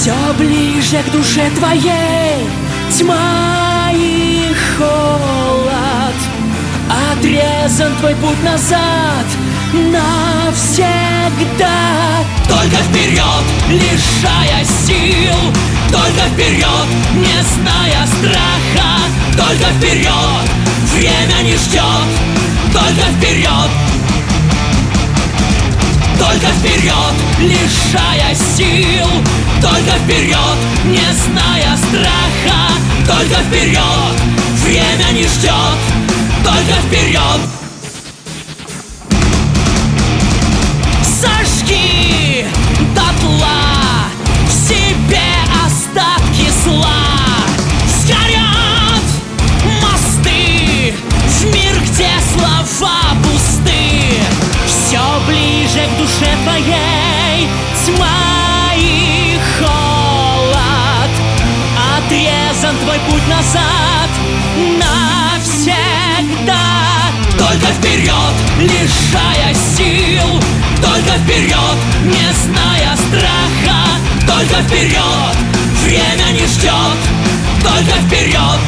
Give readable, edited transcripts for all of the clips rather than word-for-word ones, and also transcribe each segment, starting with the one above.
Все ближе к душе твоей тьма и холод. Отрезан твой путь назад навсегда. Только вперед, лишая сил, только вперед, не зная страха. Только вперед, время не ждет. Только вперед, только вперед, лишая сил. Только вперед, не зная страха. Только вперед, время не ждет. Только вперед. Сожги дотла в себе остатки зла. Сгорят мосты в мир, где слова пусты. Все ближе к душе твоей тьма и холод. Отрезан твой путь назад навсегда. Только вперед, лишая сил. Только вперед, не зная страха. Только вперед, время не ждет. Только вперед,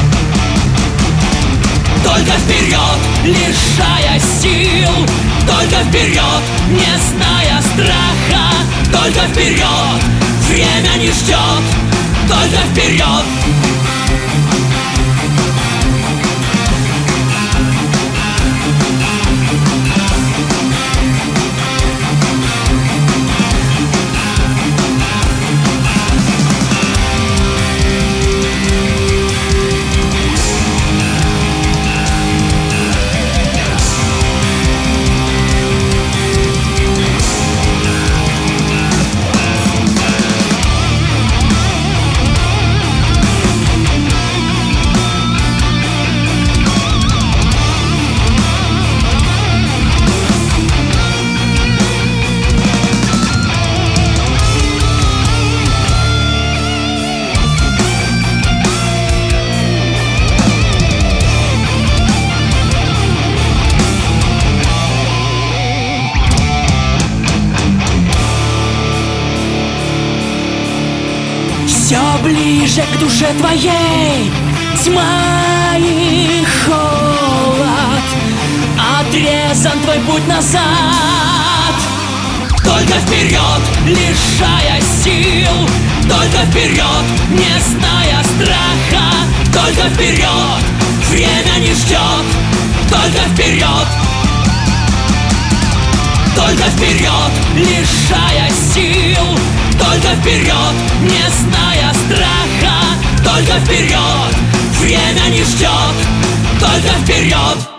только вперед, лишая сил. Только вперед, не зная страха. Только вперед, время не ждет. Только вперед. Все ближе к душе твоей тьма и холод. Отрезан твой путь назад. Только вперед, лишая сил. Только вперед, не зная страха. Только вперед, время не ждет. Только вперед, только вперед, лишая сил. Только вперед, не зная страха. Только вперед, время не ждет. Только вперед.